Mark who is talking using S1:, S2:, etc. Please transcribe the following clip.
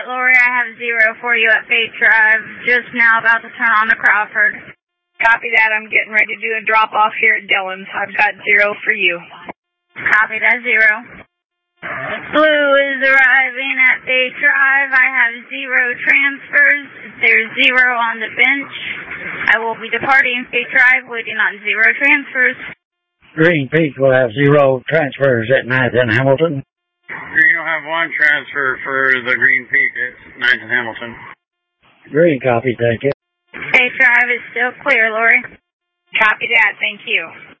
S1: that, Lori. I have 0 for you at Fate Drive. Just now about to turn on to Crawford.
S2: Copy that. I'm getting ready to do a drop-off here at Dillon's. I've got 0 for you.
S1: Copy that, 0. Blue is arriving at Fate Drive. I have 0 transfers. There's 0 on the bench. I will be departing Fate Drive, waiting on 0 transfers.
S3: Green Peak will have 0 transfers at 9th and Hamilton.
S4: Green will have 1 transfer for the Green Peak at 9th and Hamilton.
S3: Green copy, thank you.
S1: Fate Drive is still clear, Lori.
S2: Copy that. Thank you.